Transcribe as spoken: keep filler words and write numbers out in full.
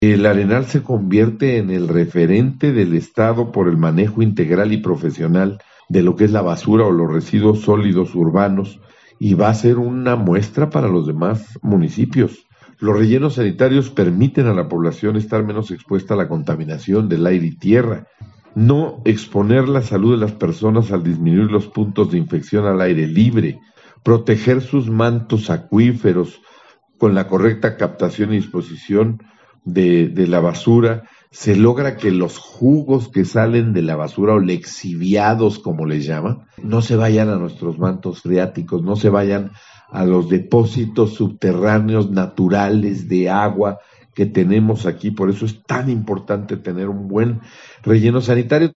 El Arenal se convierte en el referente del Estado por el manejo integral y profesional de lo que es la basura o los residuos sólidos urbanos y va a ser una muestra para los demás municipios. Los rellenos sanitarios permiten a la población estar menos expuesta a la contaminación del aire y tierra, no exponer la salud de las personas al disminuir los puntos de infección al aire libre, proteger sus mantos acuíferos con la correcta captación y disposición de, de la basura. Se logra que los jugos que salen de la basura o lexiviados, como les llaman, no se vayan a nuestros mantos freáticos, no se vayan a los depósitos subterráneos naturales de agua que tenemos aquí. Por eso es tan importante tener un buen relleno sanitario.